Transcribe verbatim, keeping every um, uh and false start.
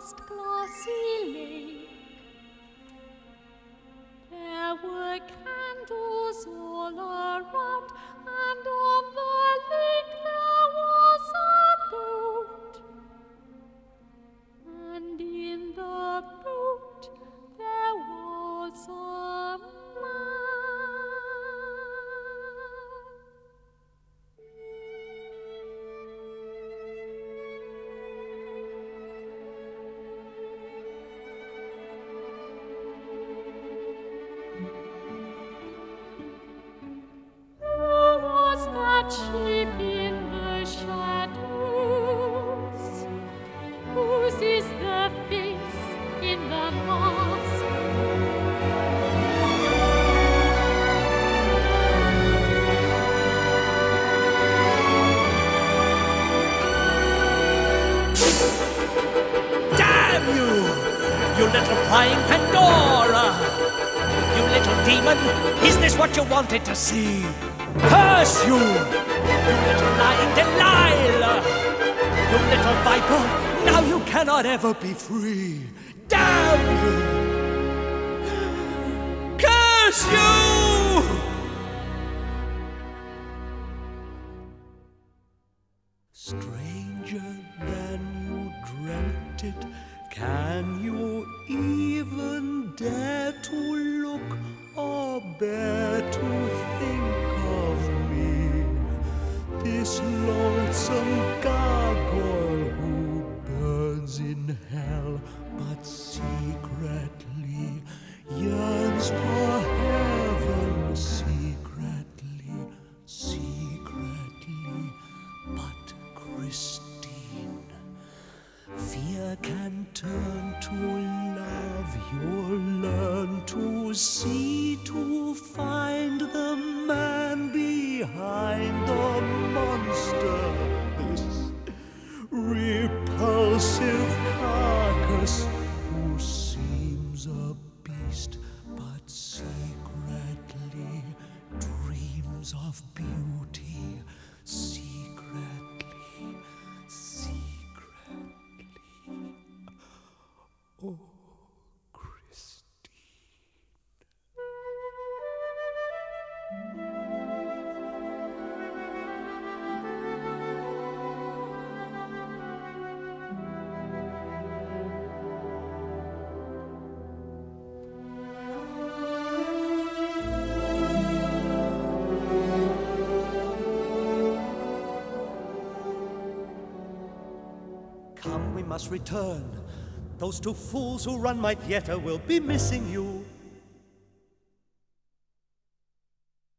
vast glassy lake. There were candles all around, and on the lake there was a boat. And in the boat there was a man. That ship in the shadows, whose is the face in the mask? Damn you! You little prying Pandora! You little demon! Is this what you wanted to see? Curse you! You little lying Delilah! You little viper! Now you cannot ever be free! Damn you! Curse you! Stranger than you dreamt it, can you even dare to look or bear to think of me, this lonesome gargoyle who burns in hell but secretly yearns for heaven, secretly, secretly, but Christine, fear can turn to love. You'll learn to see, to find the man behind the monster, this repulsive carcass who seems a beast but secretly dreams of beauty, secretly, secretly. Oh, Christine. Come, we must return. Those two fools who run my theater will be missing you.